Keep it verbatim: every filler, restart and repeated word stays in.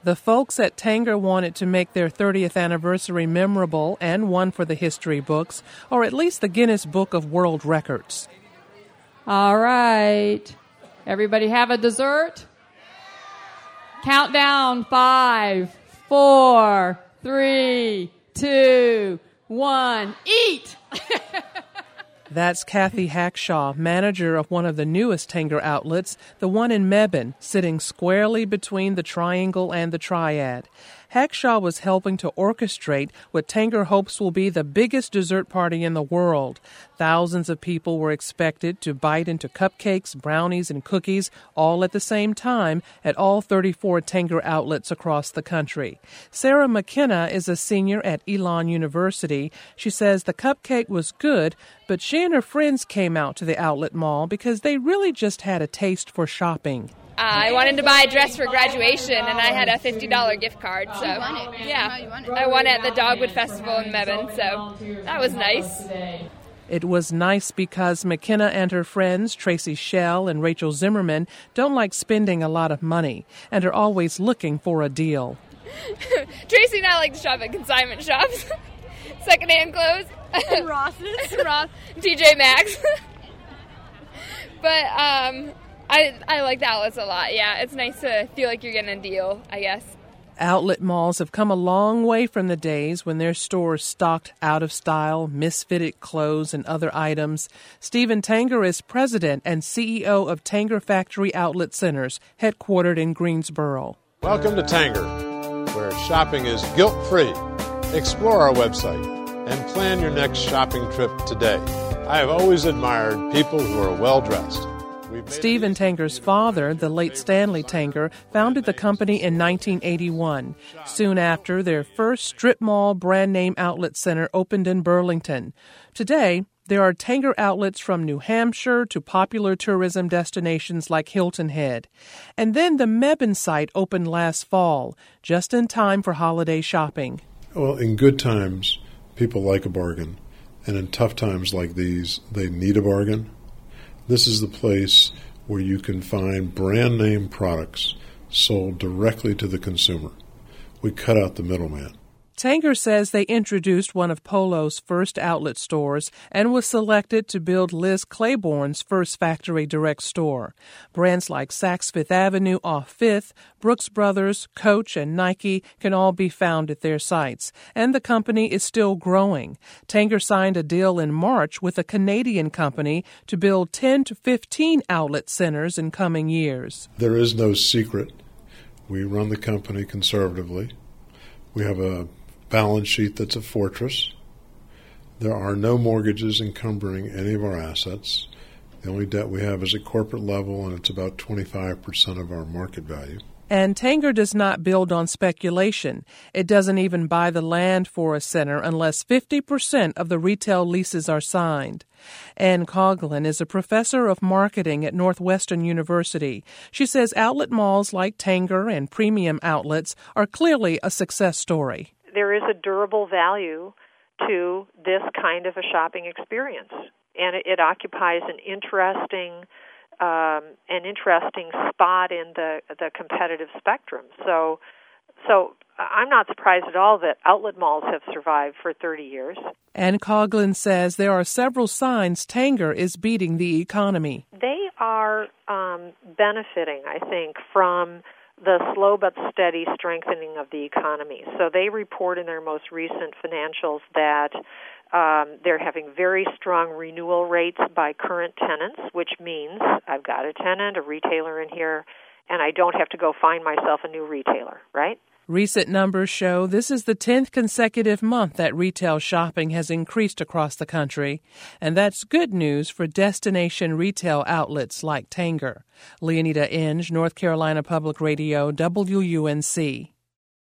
The folks at Tanger wanted to make their thirtieth anniversary memorable and one for the history books, or at least the Guinness Book of World Records. All right. Everybody have a dessert? Countdown. Five, four, three, two, one. Eat! That's Kathy Hackshaw, manager of one of the newest Tanger outlets, the one in Mebane, sitting squarely between the Triangle and the Triad. Hackshaw was helping to orchestrate what Tanger hopes will be the biggest dessert party in the world. Thousands of people were expected to bite into cupcakes, brownies, and cookies all at the same time at all thirty-four Tanger outlets across the country. Sarah McKenna is a senior at Elon University. She says the cupcake was good, but she and her friends came out to the outlet mall because they really just had a taste for shopping. Uh, I wanted to buy a dress for graduation, and I had a fifty dollars gift card. So, yeah, I won at the Dogwood Festival in Mebane, so that was nice. It was nice because McKenna and her friends, Tracy Schell and Rachel Zimmerman, don't like spending a lot of money and are always looking for a deal. Tracy and I like to shop at consignment shops, secondhand clothes, and Ross's, Ross, T J Maxx. But um. I I like the outlets a lot, yeah. It's nice to feel like you're getting a deal, I guess. Outlet malls have come a long way from the days when their stores stocked out-of-style, misfitted clothes and other items. Stephen Tanger is president and C E O of Tanger Factory Outlet Centers, headquartered in Greensboro. Welcome to Tanger, where shopping is guilt-free. Explore our website and plan your next shopping trip today. I have always admired people who are well-dressed. Stephen Tanger's father, the late Stanley Tanger, founded the company in nineteen eighty-one. Soon after, their first strip mall brand name outlet center opened in Burlington. Today, there are Tanger outlets from New Hampshire to popular tourism destinations like Hilton Head. And then the Mebane site opened last fall, just in time for holiday shopping. Well, in good times, people like a bargain. And in tough times like these, they need a bargain. This is the place where you can find brand name products sold directly to the consumer. We cut out the middleman. Tanger says they introduced one of Polo's first outlet stores and was selected to build Liz Claiborne's first factory direct store. Brands like Saks Fifth Avenue off Fifth, Brooks Brothers, Coach, and Nike can all be found at their sites, and the company is still growing. Tanger signed a deal in March with a Canadian company to build ten to fifteen outlet centers in coming years. There is no secret. We run the company conservatively. We have a balance sheet that's a fortress. There are no mortgages encumbering any of our assets. The only debt we have is at corporate level, and it's about twenty-five percent of our market value. And Tanger does not build on speculation. It doesn't even buy the land for a center unless fifty percent of the retail leases are signed. Ann Coughlin is a professor of marketing at Northwestern University. She says outlet malls like Tanger and premium outlets are clearly a success story. There is a durable value to this kind of a shopping experience, and it, it occupies an interesting um, an interesting spot in the the competitive spectrum. So, so I'm not surprised at all that outlet malls have survived for thirty years. And Coughlin says there are several signs Tanger is beating the economy. They are um, benefiting, I think, from the slow but steady strengthening of the economy. So they report in their most recent financials that um, they're having very strong renewal rates by current tenants, which means I've got a tenant, a retailer in here, and I don't have to go find myself a new retailer, right? Recent numbers show this is the tenth consecutive month that retail shopping has increased across the country, and that's good news for destination retail outlets like Tanger. Leonida Inge, North Carolina Public Radio, W U N C.